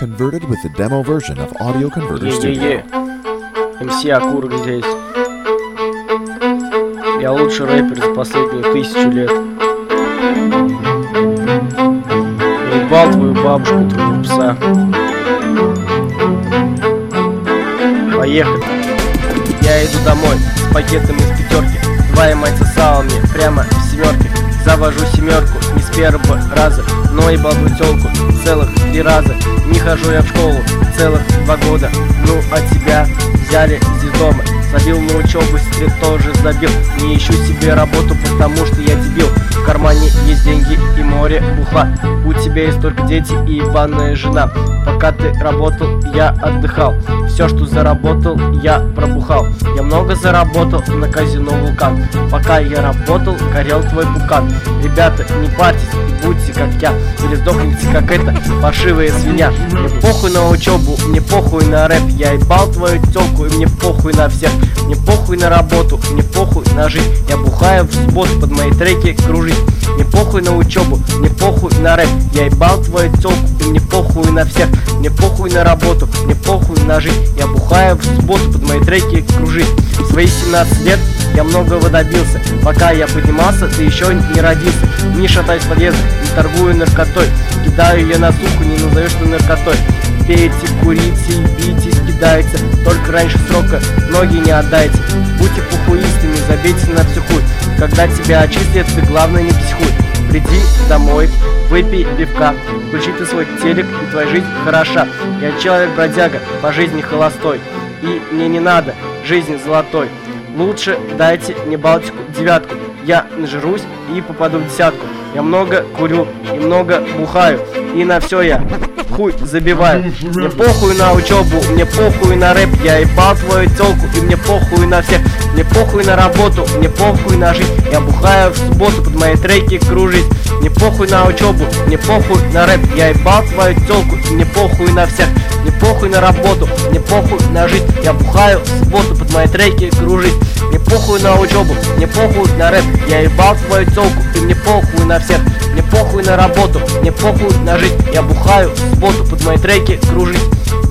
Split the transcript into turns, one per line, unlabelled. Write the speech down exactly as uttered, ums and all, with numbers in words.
converted with the demo version of Audio Converter Studio.
Е-е-е, эм си Окурок здесь. Я лучший рэпер за последние тысячу лет. Я ебал твою бабушку, твоего пса. Поехали. Я иду домой с пакетом из пятерки. Два яйца салами прямо в семерке. Завожу семерку не с первого раза, но и балду тёлку целых три раза. Не хожу я в школу целых два года. Ну а тебя взяли из дома. Забил на учебу, сестре тоже забил. Не ищу себе работу, потому что я дебил. В кармане есть деньги и море бухла. У тебя есть только дети и ебаная жена. Пока ты работал, я отдыхал. Все, что заработал, я пробухал. Я много заработал на казино Вулкан. Пока я работал, горел твой пукан. Ребята, не парьтесь, будьте как я, или сдохните как эта паршивая свинья. Мне похуй на учебу, мне похуй на рэп. Я ебал твою тёлку, и мне похуй на всех. Мне похуй на работу, мне похуй на жизнь. Я бухаю в субботу под мои треки кружить. Мне похуй на учебу, мне похуй на рэп. Я ебал твою тёлку, и мне похуй на всех. Мне похуй на работу, мне похуй на жизнь. Я бухаю в субботу под мои треки кружить. В свои семнадцать лет я многого добился. Пока я поднимался, ты еще не родился. Не шатаюсь в подъездах, не торгую наркотой. Кидаю я на суху, не назовешь что наркотой. Пейте, курите, битесь, кидайте. Только раньше срока ноги не отдайте. Будьте похуистами, забейте на всю хуй. Когда тебя очистят, ты главное не психуй. Приди домой, выпей пивка, включи ты свой телек, и твоя жизнь хороша. Я человек-бродяга, по жизни холостой, и мне не надо жизни золотой. Лучше дайте мне Балтику девятку. Я нажрусь и попаду в десятку. Я много курю и много бухаю, и на все я хуй забиваю. Мне похуй на учебу, мне похуй на рэп. Я ебал твою тёлку, и мне похуй на всех. Мне похуй на работу, мне похуй на жизнь. Я бухаю в субботу под мои треки кружить. Мне похуй на учебу, мне похуй на рэп. Я ебал твою тёлку, и мне похуй на всех. Мне похуй на работу, мне похуй на жизнь. Я бухаю в субботу под мои треки кружить. Мне похуй на учебу, мне похуй на рэп. Я ебал твою тёлку, и мне похуй на всех. Мне похуй на работу, мне похуй на жизнь. Я бухаю в субботу под мои треки кружить.